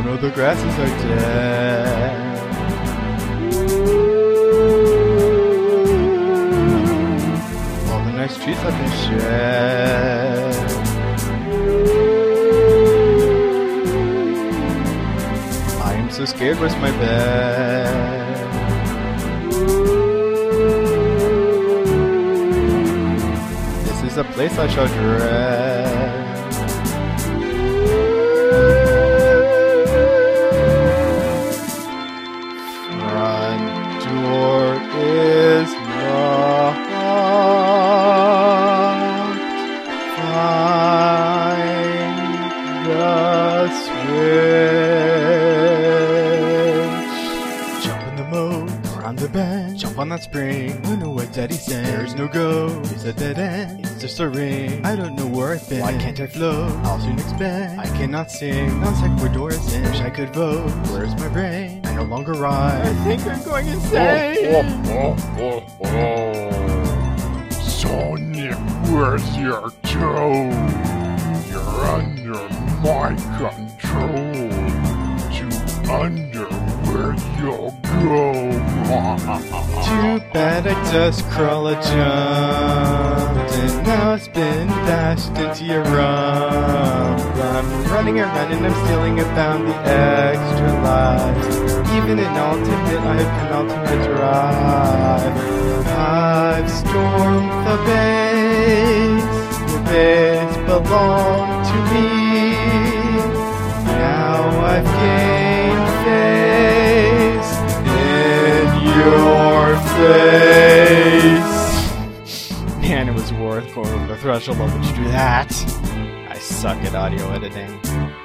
no, the grasses are dead. All the nice trees have been shed. I am so scared, where's my bed? This is a place I shall dread. Front door is locked. Find the switch. Jump in the moat, around the bend. Jump on that spring. I know what Daddy said. There's no go. It's a dead end. It's just a ring. I don't know where I've been. Why can't I float? I'll soon expand. I cannot sing. Non sequiturs in. Wish I could vote. Where's my brain? I no longer ride. I think I'm going insane. Sonic, where's your toe? You're under my control. To under where you'll go. Too bad I just crawl a jumped, and now it's been dashed into your rump. I'm running around and I'm stealing about the extra lives. Even in ultimate, I have penultimate drive. I've stormed the base. The base belonged to me. Now I've gained face in your face. Man, it was worth going over the threshold level to do that. I suck at audio editing.